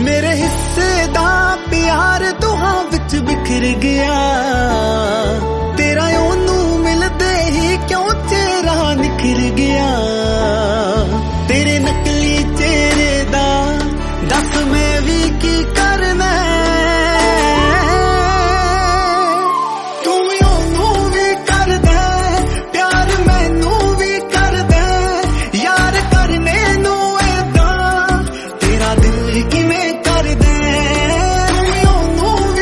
मेरे हिस्से दा प्यार तुहां विच बिखर गया।